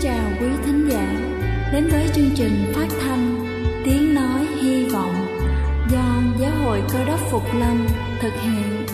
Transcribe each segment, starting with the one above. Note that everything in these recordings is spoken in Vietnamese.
chào quý thính giả đến với chương trình phát thanh Tiếng Nói Hy Vọng do Giáo hội Cơ Đốc Phục Lâm thực hiện.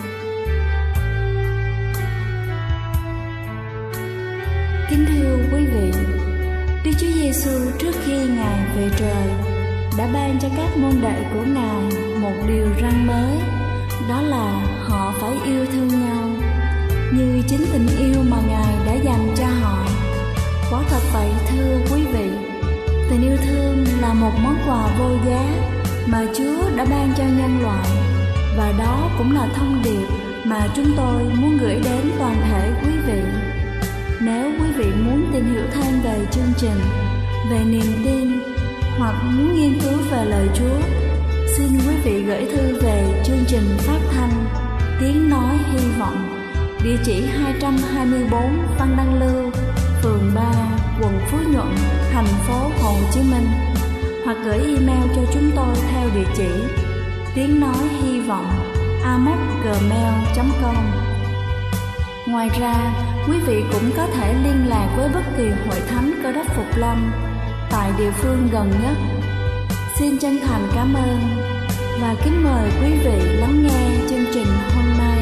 Kính thưa quý vị, Đức Chúa Giêsu trước khi Ngài về trời đã ban cho các môn đệ của Ngài một điều răn mới, đó là họ phải yêu thương nhau như chính tình yêu mà Ngài đã dành cho họ. Quả thật vậy thưa quý vị, tình yêu thương là một món quà vô giá mà Chúa đã ban cho nhân loại, và đó cũng là thông điệp mà chúng tôi muốn gửi đến toàn thể quý vị. Nếu quý vị muốn tìm hiểu thêm về chương trình, về niềm tin hoặc muốn nghiên cứu về lời Chúa, xin quý vị gửi thư về chương trình phát thanh Tiếng Nói Hy Vọng, địa chỉ 224 Văn Đăng Lưu, phường 3, quận Phú Nhuận, thành phố Hồ Chí Minh, hoặc gửi email cho chúng tôi theo địa chỉ tiếng nói hy vọng amos@gmail.com. Ngoài ra, quý vị cũng có thể liên lạc với bất kỳ hội thánh Cơ Đốc Phục Lâm tại địa phương gần nhất. Xin chân thành cảm ơn và kính mời quý vị lắng nghe chương trình hôm nay.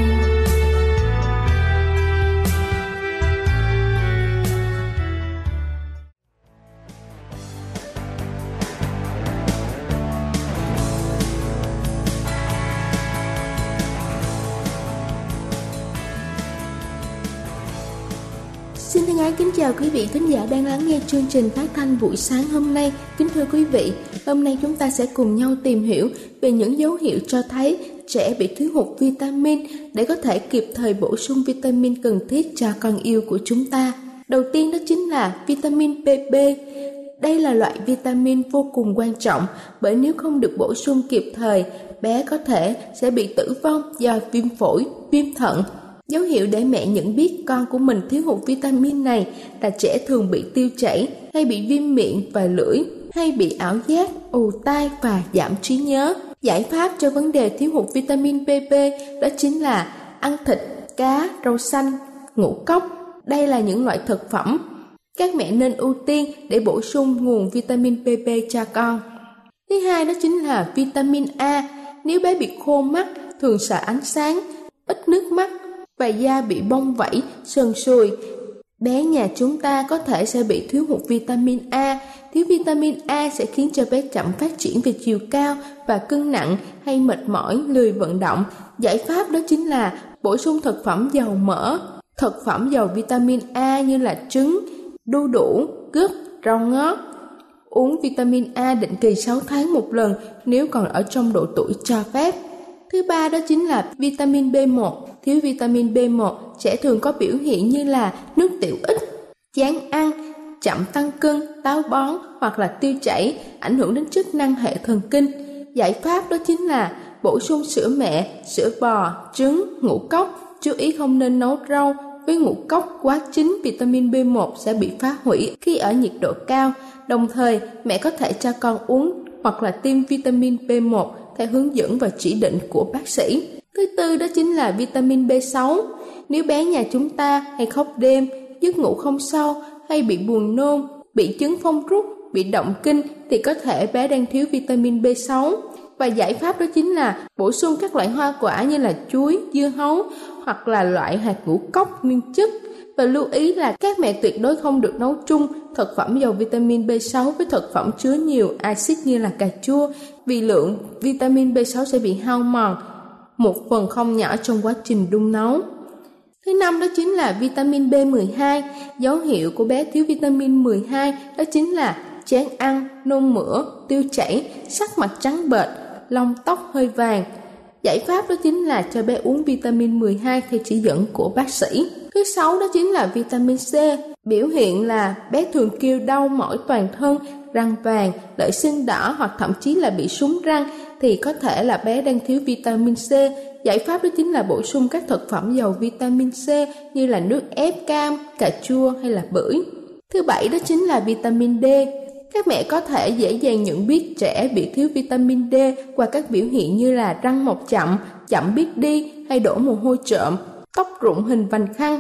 Xin thân ái kính chào quý vị khán giả đang lắng nghe chương trình phát thanh buổi sáng hôm nay. Kính thưa quý vị, hôm nay chúng ta sẽ cùng nhau tìm hiểu về những dấu hiệu cho thấy trẻ bị thiếu hụt vitamin để có thể kịp thời bổ sung vitamin cần thiết cho con yêu của chúng ta. Đầu tiên đó chính là vitamin PP. Đây là loại vitamin vô cùng quan trọng, bởi nếu không được bổ sung kịp thời, bé có thể sẽ bị tử vong do viêm phổi, viêm thận. Dấu hiệu để mẹ nhận biết con của mình thiếu hụt vitamin này là trẻ thường bị tiêu chảy, hay bị viêm miệng và lưỡi, hay bị ảo giác, ù tai và giảm trí nhớ. Giải pháp cho vấn đề thiếu hụt vitamin PP đó chính là ăn thịt, cá, rau xanh, ngũ cốc. Đây là những loại thực phẩm các mẹ nên ưu tiên để bổ sung nguồn vitamin PP cho con. Thứ hai đó chính là vitamin A. Nếu bé bị khô mắt, thường sợ ánh sáng, ít nước mắt và da bị bong vảy, sần sùi, bé nhà chúng ta có thể sẽ bị thiếu hụt vitamin A. Thiếu vitamin A sẽ khiến cho bé chậm phát triển về chiều cao và cân nặng, hay mệt mỏi, lười vận động. Giải pháp đó chính là bổ sung thực phẩm giàu mỡ, thực phẩm giàu vitamin A như là trứng, đu đủ, cứt, rau ngót. Uống vitamin A định kỳ 6 tháng một lần nếu còn ở trong độ tuổi cho phép. Thứ ba đó chính là vitamin B1. Thiếu vitamin B1, trẻ thường có biểu hiện như là nước tiểu ít, chán ăn, chậm tăng cân, táo bón hoặc là tiêu chảy, ảnh hưởng đến chức năng hệ thần kinh. Giải pháp đó chính là bổ sung sữa mẹ, sữa bò, trứng, ngũ cốc. Chú ý không nên nấu rau với ngũ cốc quá chín, vitamin B1 sẽ bị phá hủy khi ở nhiệt độ cao. Đồng thời, mẹ có thể cho con uống hoặc là tiêm vitamin B1 theo hướng dẫn và chỉ định của bác sĩ. Thứ tư đó chính là vitamin B6. Nếu bé nhà chúng ta hay khóc đêm, giấc ngủ không sâu, hay bị buồn nôn, bị chứng phong rút, bị động kinh thì có thể bé đang thiếu vitamin B6. Và giải pháp đó chính là bổ sung các loại hoa quả như là chuối, dưa hấu hoặc là loại hạt ngũ cốc nguyên chất. Và lưu ý là các mẹ tuyệt đối không được nấu chung thực phẩm giàu vitamin B6 với thực phẩm chứa nhiều axit như là cà chua, vì lượng vitamin B6 sẽ bị hao mòn một phần không nhỏ trong quá trình đun nấu. Thứ năm đó chính là vitamin B12. Dấu hiệu của bé thiếu vitamin 12 đó chính là chán ăn, nôn mửa, tiêu chảy, sắc mặt trắng bệch, lông tóc hơi vàng. Giải pháp đó chính là cho bé uống vitamin 12 theo chỉ dẫn của bác sĩ. Thứ sáu đó chính là vitamin C. Biểu hiện là bé thường kêu đau mỏi toàn thân, răng vàng, lợi sinh đỏ hoặc thậm chí là bị sún răng thì có thể là bé đang thiếu vitamin C. Giải pháp đó chính là bổ sung các thực phẩm giàu vitamin C như là nước ép cam, cà chua hay là bưởi. Thứ bảy đó chính là vitamin D. Các mẹ có thể dễ dàng nhận biết trẻ bị thiếu vitamin D qua các biểu hiện như là răng mọc chậm, chậm biết đi hay đổ mồ hôi trộm, tóc rụng hình vành khăn.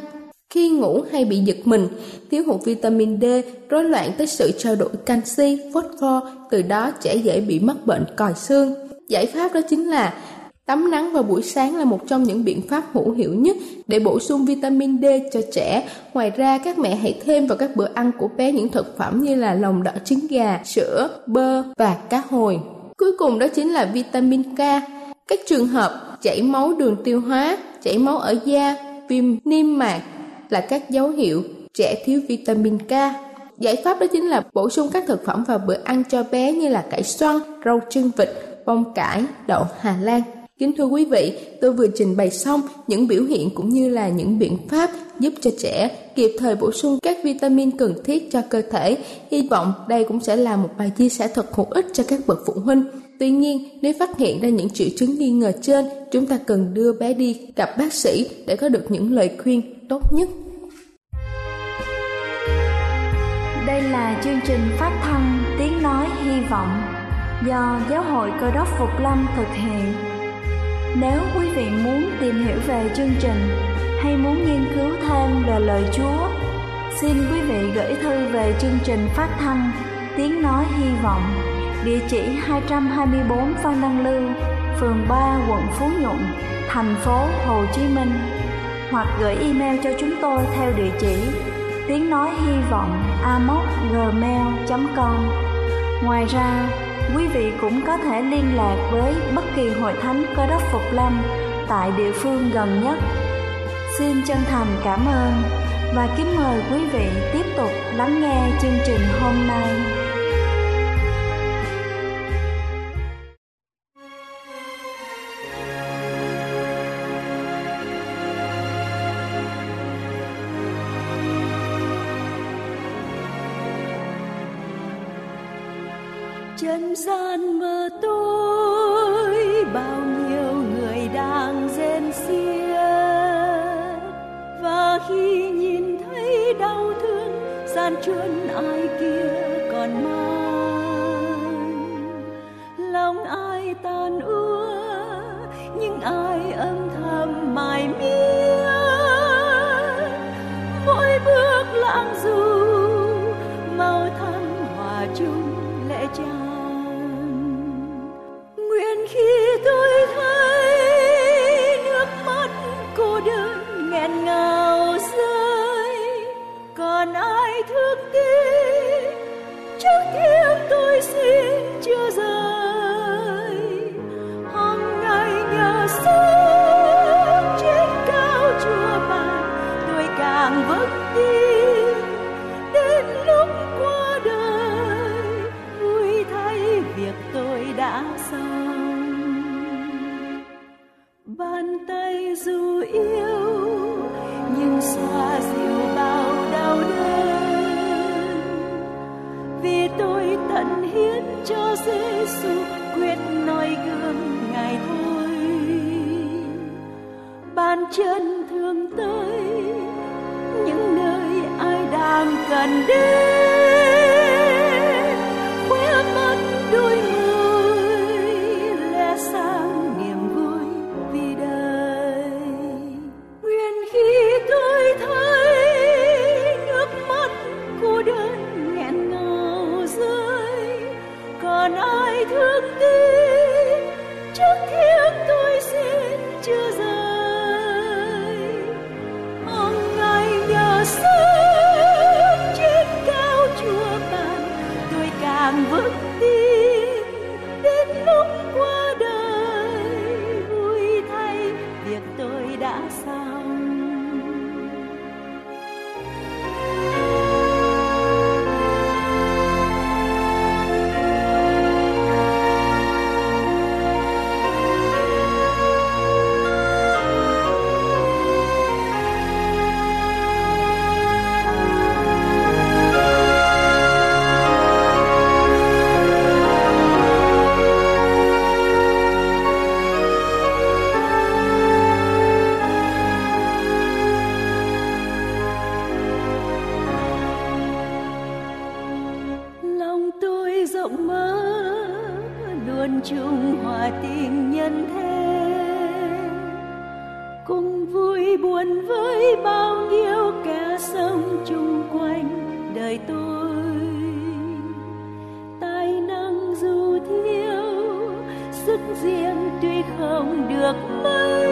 Khi ngủ hay bị giật mình, thiếu hụt vitamin D, rối loạn tới sự trao đổi canxi, phosphor, từ đó trẻ dễ bị mắc bệnh còi xương. Giải pháp đó chính là tắm nắng vào buổi sáng là một trong những biện pháp hữu hiệu nhất để bổ sung vitamin D cho trẻ. Ngoài ra, các mẹ hãy thêm vào các bữa ăn của bé những thực phẩm như là lòng đỏ trứng gà, sữa, bơ và cá hồi. Cuối cùng đó chính là vitamin K. Các trường hợp chảy máu đường tiêu hóa, chảy máu ở da, viêm niêm mạc là các dấu hiệu trẻ thiếu vitamin K. Giải pháp đó chính là bổ sung các thực phẩm vào bữa ăn cho bé như là cải xoăn, rau chân vịt, bông cải, đậu Hà Lan. Kính thưa quý vị, tôi vừa trình bày xong những biểu hiện cũng như là những biện pháp giúp cho trẻ kịp thời bổ sung các vitamin cần thiết cho cơ thể. Hy vọng đây cũng sẽ là một bài chia sẻ thật hữu ích cho các bậc phụ huynh. Tuy nhiên, nếu phát hiện ra những triệu chứng nghi ngờ trên, chúng ta cần đưa bé đi gặp bác sĩ để có được những lời khuyên tốt nhất. Đây là chương trình phát thanh Tiếng Nói Hy Vọng do Giáo hội Cơ đốc Phục Lâm thực hiện. Nếu quý vị muốn tìm hiểu về chương trình hay muốn nghiên cứu thêm về lời Chúa, xin quý vị gửi thư về chương trình phát thanh Tiếng Nói Hy Vọng, địa chỉ 224 Phan Đăng Lưu, phường 3, quận Phú Nhuận, thành phố Hồ Chí Minh, hoặc gửi email cho chúng tôi theo địa chỉ tiếng nói hy vọng amos@gmail.com. Ngoài ra, quý vị cũng có thể liên lạc với bất kỳ hội thánh Cơ đốc Phục Lâm tại địa phương gần nhất. Xin chân thành cảm ơn và kính mời quý vị tiếp tục lắng nghe chương trình hôm nay. Trần gian mờ tối, bao nhiêu người đang rên xiết, và khi nhìn thấy đau thương gian truân ai kia còn mang, lòng ai tàn úa nhưng ai âm thầm mải miết, mỗi bước lãng du màu thắm hòa chung lẽ tràn. Nguyện khi tôi thấy nước mắt cô đơn nghẹn ngào rơi, còn ai thương tiếc trước tiếng tôi xin chưa rời. Hằng ngày nhờ sống trên cao chùa bàn, tôi càng vững tin đến lúc qua đời vui thay việc tôi đã xong. Bàn tay dù yêu nhưng xoa dịu bao đau đớn, vì tôi tận hiến cho Giêsu quyết noi gương Ngài thôi. Bàn chân thương tới những nơi ai đang cần đến, khóe mắt đôi môi lẽ sáng niềm vui vì đời. Nguyện khi tôi thấy nước mắt cô đơn nghẹn ngào rơi, còn ai thương tiếc trước tiếng tôi xin chưa rời. Hằng ngày nhờ sống trên cao cùng vui buồn với bao nhiêu kẻ sống chung quanh đời tôi. Tài năng dù thiếu, sức riêng tuy không được mấy,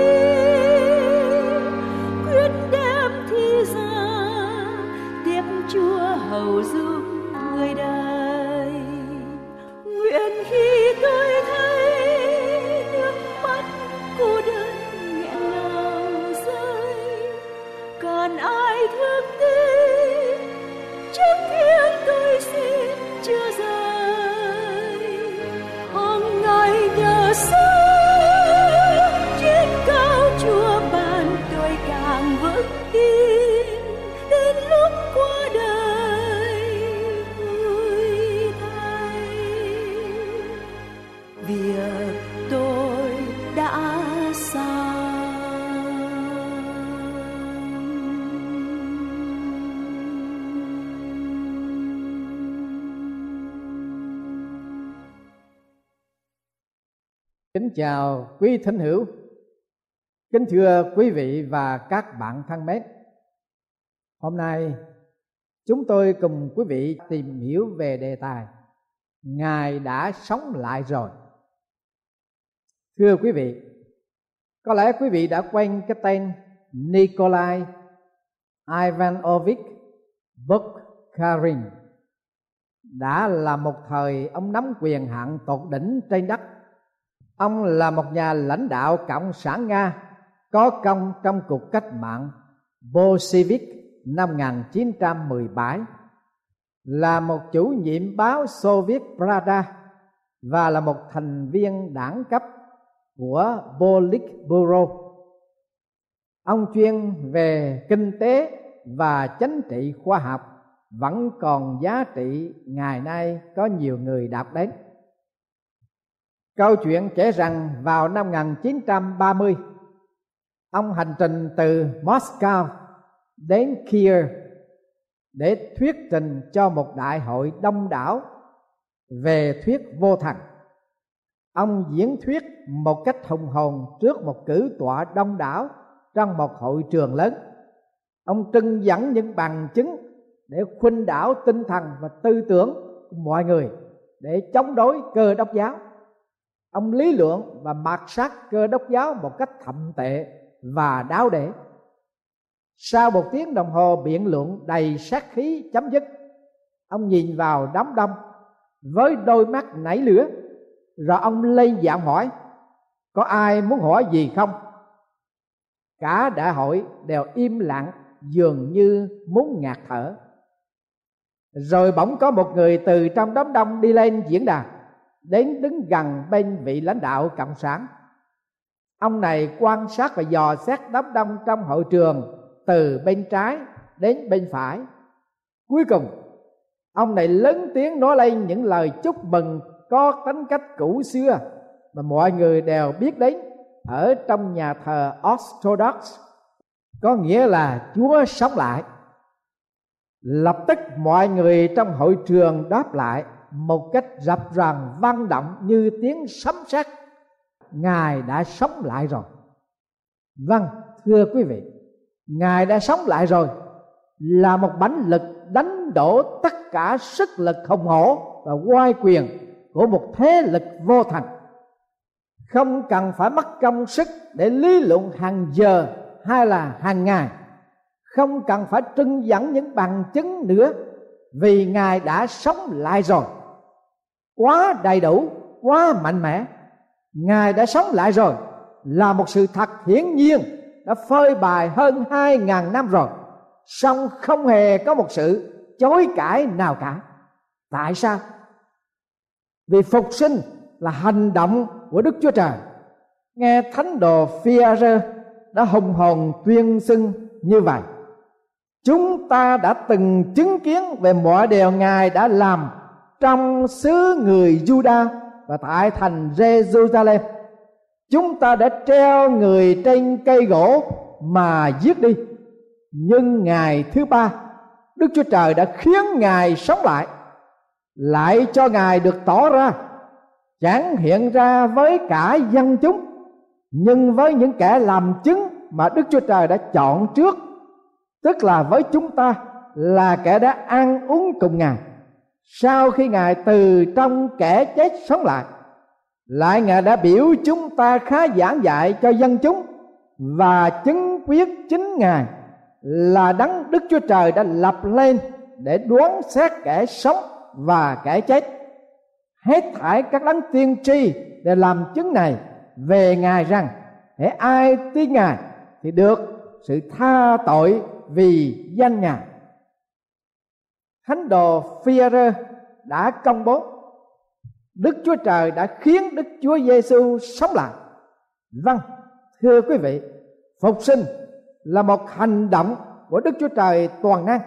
quyết đem thi ra tiếp Chúa hầu giúp người đời. Nguyện khi tôi thấy nước mắt cô đơn nghẹn ngào rơi, còn ai thương tiếc trước thiên tôi xin chưa rời. Hôm ngày nhờ sáng trên cao Chúa ban tôi càng vững tin, đến lúc qua đời vui thay. Việc tôi đã sai. Kính chào quý thính hữu, kính thưa quý vị và các bạn thân mến. Hôm nay chúng tôi cùng quý vị tìm hiểu về đề tài Ngài đã sống lại rồi. Thưa quý vị, có lẽ quý vị đã quen cái tên Nikolai Ivanovich Bukharin. Đã là một thời ông nắm quyền hạn tột đỉnh trên đất. Ông là một nhà lãnh đạo Cộng sản Nga có công trong cuộc cách mạng Bolshevik năm 1917, là một chủ nhiệm báo Soviet Pravda và là một thành viên đảng cấp của Politburo. Ông chuyên về kinh tế và chính trị khoa học, vẫn còn giá trị ngày nay có nhiều người đọc đến. Câu chuyện kể rằng vào năm 1930, ông hành trình từ Moscow đến Kiev để thuyết trình cho một đại hội đông đảo về thuyết vô thần. Ông diễn thuyết một cách hùng hồn trước một cử tọa đông đảo trong một hội trường lớn. Ông trưng dẫn những bằng chứng để khuynh đảo tinh thần và tư tưởng của mọi người để chống đối Cơ đốc giáo. Ông lý luận và mạt sát Cơ đốc giáo một cách thậm tệ và đáo để. Sau 1 tiếng đồng hồ biện luận đầy sát khí chấm dứt, ông nhìn vào đám đông với đôi mắt nảy lửa, rồi ông lên giọng hỏi: có ai muốn hỏi gì không? Cả đại hội đều im lặng, dường như muốn ngạt thở. Rồi bỗng có một người từ trong đám đông đi lên diễn đàn, đến đứng gần bên vị lãnh đạo cộng sản. Ông này quan sát và dò xét đám đông trong hội trường từ bên trái đến bên phải. Cuối cùng ông này lớn tiếng nói lên những lời chúc mừng có tính cách cũ xưa mà mọi người đều biết đến ở trong nhà thờ Orthodox, có nghĩa là Chúa sống lại. Lập tức mọi người trong hội trường đáp lại một cách rập ràng vang động như tiếng sấm sét: Ngài đã sống lại rồi. Vâng, thưa quý vị, Ngài đã sống lại rồi là một mãnh lực đánh đổ tất cả sức lực hùng hổ và oai quyền của một thế lực vô thần. Không cần phải mất công sức để lý luận hàng giờ hay là hàng ngày, không cần phải trưng dẫn những bằng chứng nữa, vì Ngài đã sống lại rồi. Quá đầy đủ, quá mạnh mẽ. Ngài đã sống lại rồi là một sự thật hiển nhiên, đã phơi bày hơn 2.000 năm rồi, song không hề có một sự chối cãi nào cả. Tại sao? Vì phục sinh là hành động của Đức Chúa Trời. Nghe thánh đồ Phi-a-rơ đã hùng hồn tuyên xưng như vậy: chúng ta đã từng chứng kiến về mọi điều Ngài đã làm trong xứ người Juda và tại thành Jerusalem. Chúng ta đã treo người trên cây gỗ mà giết đi, nhưng ngày thứ ba Đức Chúa Trời đã khiến Ngài sống lại, lại cho Ngài được tỏ ra, chẳng hiện ra với cả dân chúng, nhưng với những kẻ làm chứng mà Đức Chúa Trời đã chọn trước, tức là với chúng ta là kẻ đã ăn uống cùng Ngài. Sau khi Ngài từ trong kẻ chết sống lại Ngài đã biểu chúng ta khá giảng dạy cho dân chúng và chứng quyết chính Ngài là đấng Đức Chúa Trời đã lập lên để đoán xét kẻ sống và kẻ chết. Hết thảy các đấng tiên tri để làm chứng này về Ngài rằng hễ ai tin Ngài thì được sự tha tội vì danh Ngài. Thánh đồ Phi-e-rơ đã công bố Đức Chúa Trời đã khiến Đức Chúa Giêsu sống lại. Vâng, thưa quý vị, phục sinh là một hành động của Đức Chúa Trời toàn năng.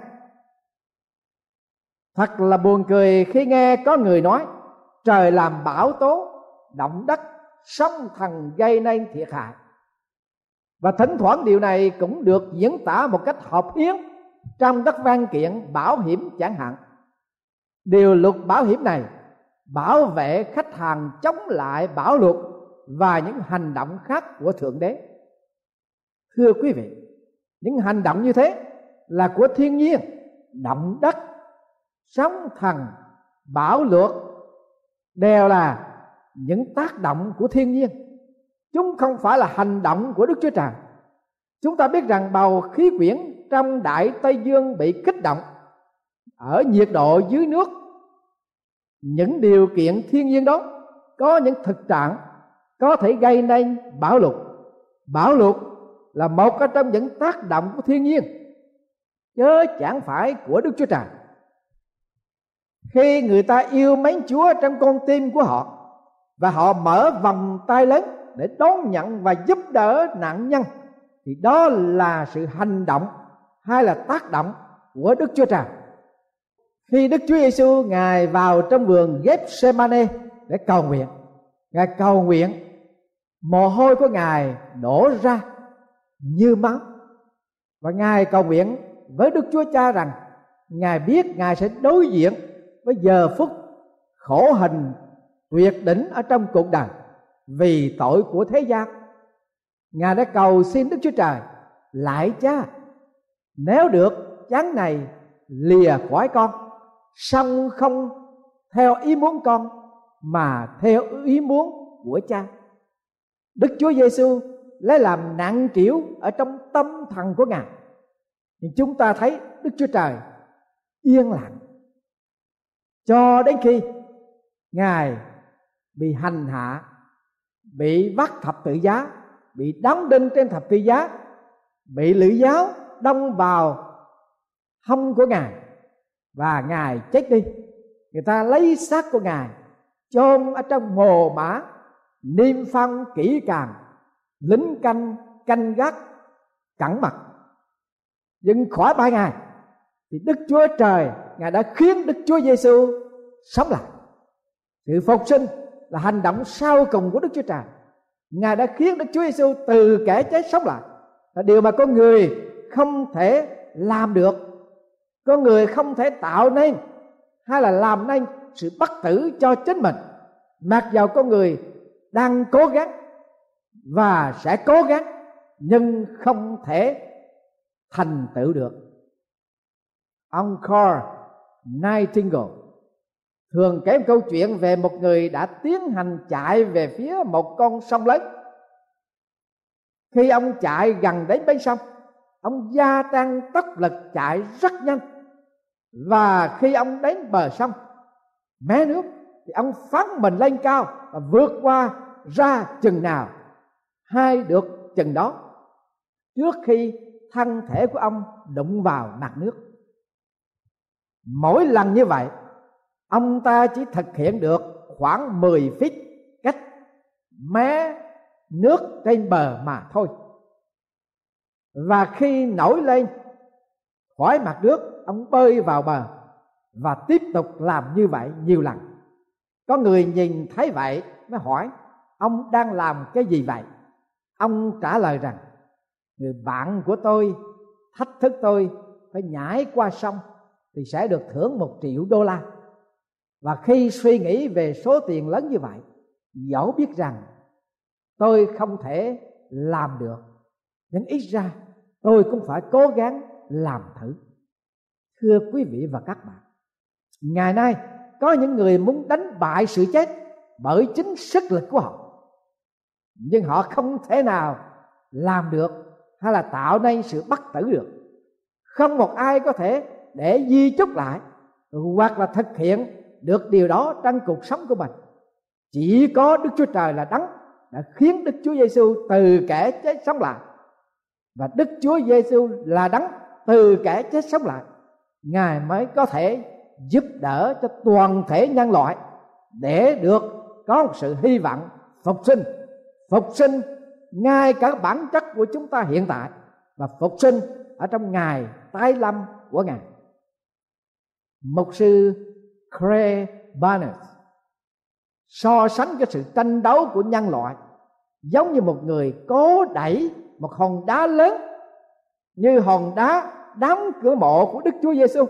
Thật là buồn cười khi nghe có người nói trời làm bão tố, động đất, sóng thần gây nên thiệt hại. Và thỉnh thoảng điều này cũng được diễn tả một cách hợp hiến trong các văn kiện bảo hiểm chẳng hạn. Điều luật bảo hiểm này bảo vệ khách hàng chống lại bão lụt và những hành động khác của Thượng Đế. Thưa quý vị, những hành động như thế là của thiên nhiên, động đất, sóng thần, bão lụt đều là những tác động của thiên nhiên. Chúng không phải là hành động của Đức Chúa Trời. Chúng ta biết rằng bầu khí quyển trong Đại Tây Dương bị kích động ở nhiệt độ dưới nước. Những điều kiện thiên nhiên đó có những thực trạng có thể gây nên bão lụt. Bão lụt là một trong những tác động của thiên nhiên, chứ chẳng phải của Đức Chúa Trời. Khi người ta yêu mến Chúa trong con tim của họ và họ mở vòng tay lớn để đón nhận và giúp đỡ nạn nhân, thì đó là sự hành động hay là tác động của Đức Chúa Trời. Khi Đức Chúa Giêsu Ngài vào trong vườn Gethsemane để cầu nguyện, Ngài cầu nguyện, mồ hôi của Ngài đổ ra như máu, và Ngài cầu nguyện với Đức Chúa Cha rằng Ngài biết Ngài sẽ đối diện với giờ phút khổ hình tuyệt đỉnh ở trong cuộc đời vì tội của thế gian. Ngài đã cầu xin Đức Chúa Trời: lạy Cha, nếu được chén này lìa khỏi con, song không theo ý muốn con mà theo ý muốn của Cha. Đức Chúa Giêsu lấy làm nặng trĩu ở trong tâm thần của Ngài. Nhưng chúng ta thấy Đức Chúa Trời yên lặng cho đến khi Ngài bị hành hạ, bị vắt thập tự giá, bị đóng đinh trên thập tự giá, bị lưỡi giáo đâm vào hông của Ngài và Ngài chết đi. Người ta lấy xác của Ngài chôn ở trong mồ mả, niêm phong kỹ càng, lính canh gác cẩn mật. Nhưng khỏi 3 ngày thì Đức Chúa Trời Ngài đã khiến Đức Chúa Giêsu sống lại. Sự phục sinh là hành động sau cùng của Đức Chúa Trời. Ngài đã khiến Đức Chúa Giêsu từ kẻ chết sống lại, là điều mà con người không thể làm được. Con người không thể tạo nên hay là làm nên sự bất tử cho chính mình, mặc dầu con người đang cố gắng và sẽ cố gắng, nhưng không thể thành tựu được. Ông Carl Nightingale thường kể một câu chuyện về một người đã tiến hành chạy về phía một con sông lớn. Khi ông chạy gần đến bến sông, ông gia tăng tốc lực chạy rất nhanh, và khi ông đến bờ sông mé nước thì ông phóng mình lên cao và vượt qua ra chừng nào hay được chừng đó, trước khi thân thể của ông đụng vào mặt nước. Mỗi lần như vậy, ông ta chỉ thực hiện được khoảng 10 feet cách mé nước trên bờ mà thôi. Và khi nổi lên khỏi mặt nước, ông bơi vào bờ và tiếp tục làm như vậy nhiều lần. Có người nhìn thấy vậy mới hỏi: ông đang làm cái gì vậy? Ông trả lời rằng: người bạn của tôi thách thức tôi phải nhảy qua sông thì sẽ được thưởng $1 triệu. Và khi suy nghĩ về số tiền lớn như vậy, dẫu biết rằng tôi không thể làm được, nhưng ít ra tôi cũng phải cố gắng làm thử. Thưa quý vị và các bạn, ngày nay có những người muốn đánh bại sự chết bởi chính sức lực của họ, nhưng họ không thể nào làm được hay là tạo nên sự bất tử được. Không một ai có thể để di chúc lại hoặc là thực hiện được điều đó trong cuộc sống của mình. Chỉ có Đức Chúa Trời là đấng đã khiến Đức Chúa Giêsu từ kẻ chết sống lại, và Đức Chúa Giêsu là đấng từ kẻ chết sống lại. Ngài mới có thể giúp đỡ cho toàn thể nhân loại để được có một sự hy vọng phục sinh ngay cả bản chất của chúng ta hiện tại, và phục sinh ở trong ngày tái lâm của Ngài. Mục sư Craig Barnes so sánh cái sự tranh đấu của nhân loại giống như một người cố đẩy một hòn đá lớn, như hòn đá đóng cửa mộ của Đức Chúa Giêsu,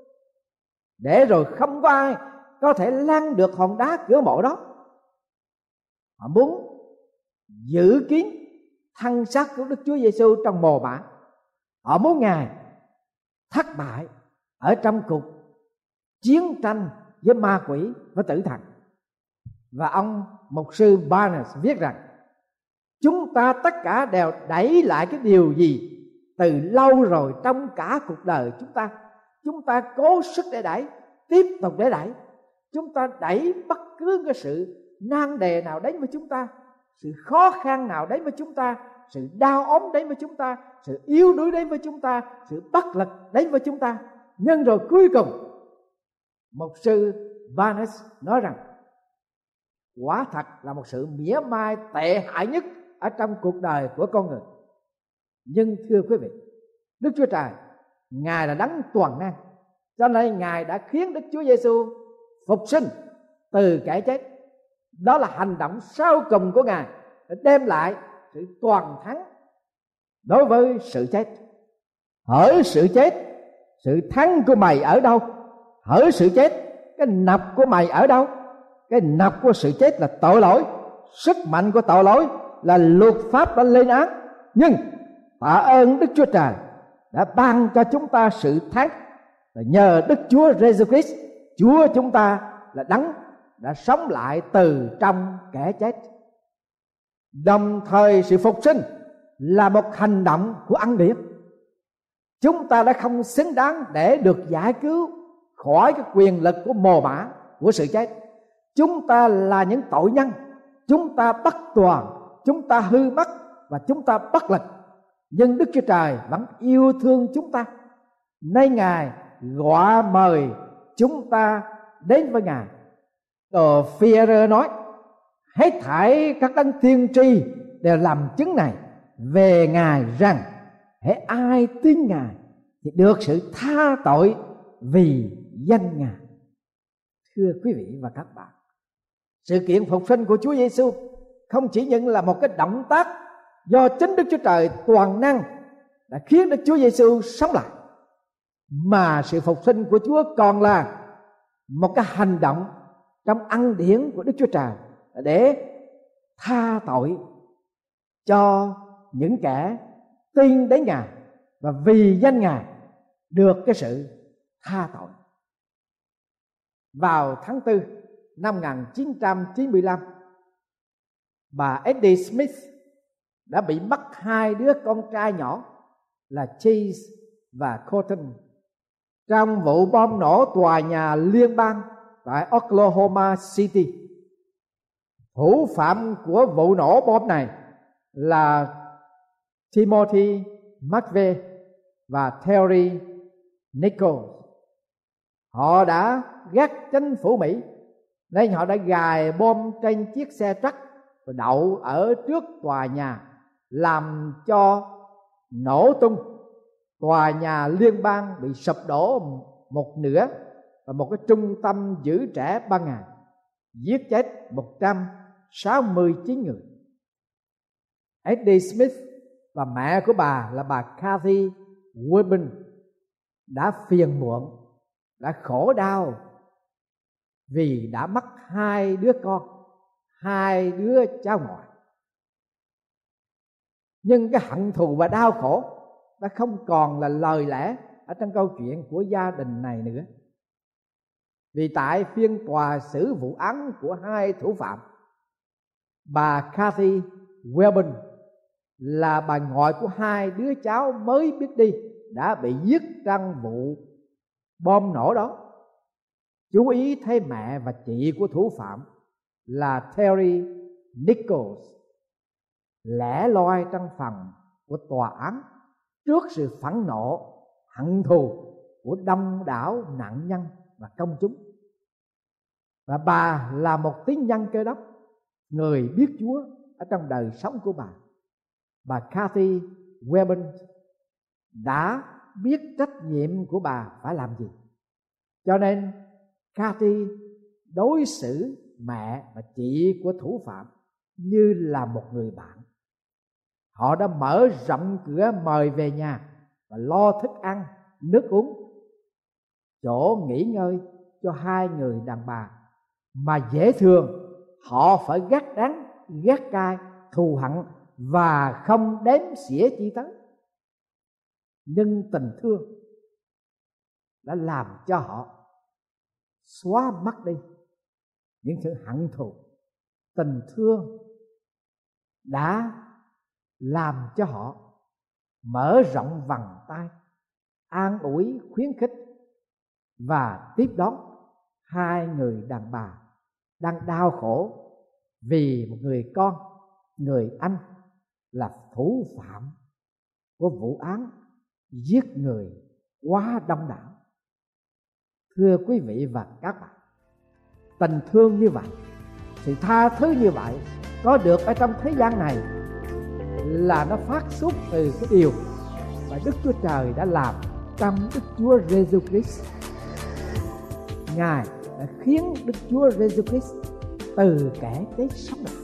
để rồi không có ai có thể lăn được hòn đá cửa mộ đó. Họ muốn giữ kín thân xác của Đức Chúa Giêsu trong mồ mả. Họ muốn Ngài thất bại ở trong cuộc chiến tranh với ma quỷ và tử thần. Và ông mục sư Barnes viết rằng chúng ta tất cả đều đẩy lại cái điều gì từ lâu rồi trong cả cuộc đời chúng ta. Chúng ta cố sức để đẩy, tiếp tục để đẩy. Chúng ta đẩy bất cứ cái sự nan đề nào đến với chúng ta, sự khó khăn nào đến với chúng ta, sự đau ốm đến với chúng ta, sự yếu đuối đến với chúng ta, sự bất lực đến với chúng ta. Nhưng rồi cuối cùng, mục sư Barnes nói rằng quả thật là một sự mỉa mai tệ hại nhất ở trong cuộc đời của con người. Nhưng thưa quý vị, Đức Chúa Trời, Ngài là đấng toàn năng, cho nên Ngài đã khiến Đức Chúa Giêsu phục sinh từ kẻ chết. Đó là hành động sau cùng của Ngài để đem lại sự toàn thắng đối với sự chết. Hỡi sự chết, sự thắng của mày ở đâu? Hỡi sự chết, cái nọc của mày ở đâu? Cái nọc của sự chết là tội lỗi. Sức mạnh của tội lỗi là luật pháp đã lên án. Nhưng tạ ơn Đức Chúa Trời đã ban cho chúng ta sự thắng, là nhờ Đức Chúa Jesus Christ, Chúa chúng ta là đấng đã sống lại từ trong kẻ chết. Đồng thời sự phục sinh là một hành động của ân điển. Chúng ta đã không xứng đáng để được giải cứu khỏi cái quyền lực của mồ mả, của sự chết. Chúng ta là những tội nhân, chúng ta bất toàn, chúng ta hư mất và chúng ta bất lực. Nhưng Đức Chúa Trời vẫn yêu thương chúng ta, nên Ngài gọi mời chúng ta đến với Ngài. Phi-e-rơ nói: hết thảy các đấng tiên tri đều làm chứng này về Ngài rằng hễ ai tin Ngài thì được sự tha tội vì danh Ngài. Thưa quý vị và các bạn, sự kiện phục sinh của Chúa Giêsu không chỉ những là một cái động tác do chính Đức Chúa Trời toàn năng đã khiến Đức Chúa Giêsu sống lại, mà sự phục sinh của Chúa còn là một cái hành động trong ân điển của Đức Chúa Trời để tha tội cho những kẻ tin đến Ngài và vì danh Ngài được cái sự tha tội. Vào tháng 4 năm 1995, bà Eddie Smith đã bị mất hai đứa con trai nhỏ là Chase và Colton trong vụ bom nổ tòa nhà liên bang tại Oklahoma City. Thủ phạm của vụ nổ bom này là Timothy McVeigh và Terry Nichols. Họ đã ghét chính phủ Mỹ nên họ đã gài bom trên chiếc xe truck và đậu ở trước tòa nhà, làm cho nổ tung. Tòa nhà liên bang bị sụp đổ một nửa và một cái trung tâm giữ trẻ ban ngày, giết chết 169 người. Eddie Smith và mẹ của bà là bà Kathy Weber đã phiền muộn, đã khổ đau vì đã mất hai đứa con, hai đứa cháu ngoại. Nhưng cái hận thù và đau khổ đã không còn là lời lẽ ở trong câu chuyện của gia đình này nữa. Vì tại phiên tòa xử vụ án của hai thủ phạm, bà Kathy Webber là bà ngoại của hai đứa cháu mới biết đi đã bị giết trong vụ bom nổ đó. Chú ý thấy mẹ và chị của thủ phạm là Terry Nichols lẻ loi trong phòng của tòa án trước sự phẫn nộ, hận thù của đông đảo nạn nhân và công chúng. Và bà là một tín nhân Cơ Đốc, người biết Chúa ở trong đời sống của bà. Bà Kathy Webber đã biết trách nhiệm của bà phải làm gì, cho nên Kathy đối xử mẹ và chị của thủ phạm như là một người bạn. Họ đã mở rộng cửa mời về nhà và lo thức ăn, nước uống, chỗ nghỉ ngơi cho hai người đàn bà mà dễ thường họ phải gắt đắng, gắt cay, thù hận và không đếm xỉa chi tới. Nhưng tình thương đã làm cho họ xóa mất đi những sự hận thù. Tình thương đã làm cho họ mở rộng vòng tay, an ủi, khuyến khích và tiếp đón hai người đàn bà đang đau khổ vì một người con, người anh là thủ phạm của vụ án giết người quá đông đảo. Thưa quý vị và các bạn, tình thương như vậy, sự tha thứ như vậy có được ở trong thế gian này là nó phát xuất từ cái điều mà Đức Chúa Trời đã làm trong Đức Chúa Giêsu Christ. Ngài đã khiến Đức Chúa Giêsu Christ từ kẻ chết sống lại,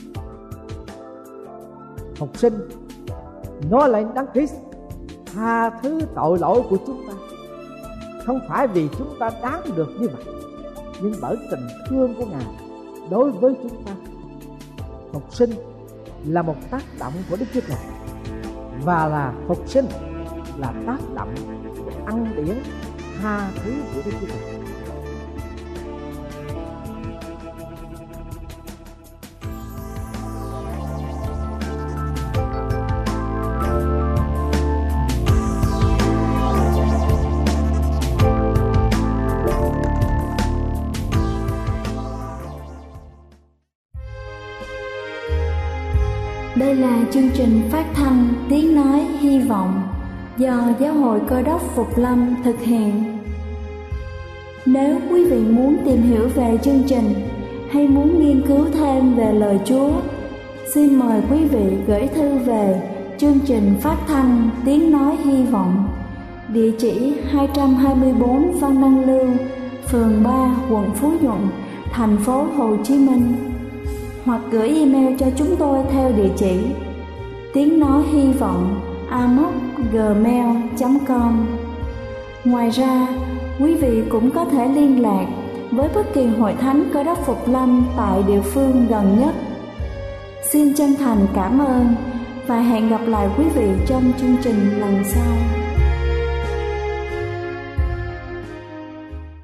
phục sinh, nói lên Đấng Christ tha thứ tội lỗi của chúng ta. Không phải vì chúng ta đáng được như vậy, nhưng bởi tình thương của Ngài đối với chúng ta. Phục sinh là một tác động của Đức Chúa Trời, và là phục sinh là tác động của ân điển tha thứ của Đức Chúa Trời. Đây là chương trình phát thanh Tiếng Nói Hy Vọng do Giáo hội Cơ Đốc Phục Lâm thực hiện. Nếu quý vị muốn tìm hiểu về chương trình hay muốn nghiên cứu thêm về lời Chúa, xin mời quý vị gửi thư về chương trình phát thanh Tiếng Nói Hy Vọng, địa chỉ 224 Văn Đăng Lưu, phường 3, quận Phú Nhuận, thành phố Hồ Chí Minh, hoặc gửi email cho chúng tôi theo địa chỉ tiếng nói hy vọng amos@gmail.com. Ngoài ra, quý vị cũng có thể liên lạc với bất kỳ hội thánh Cơ Đốc Phục Lâm tại địa phương gần nhất. Xin chân thành cảm ơn và hẹn gặp lại quý vị trong chương trình lần sau.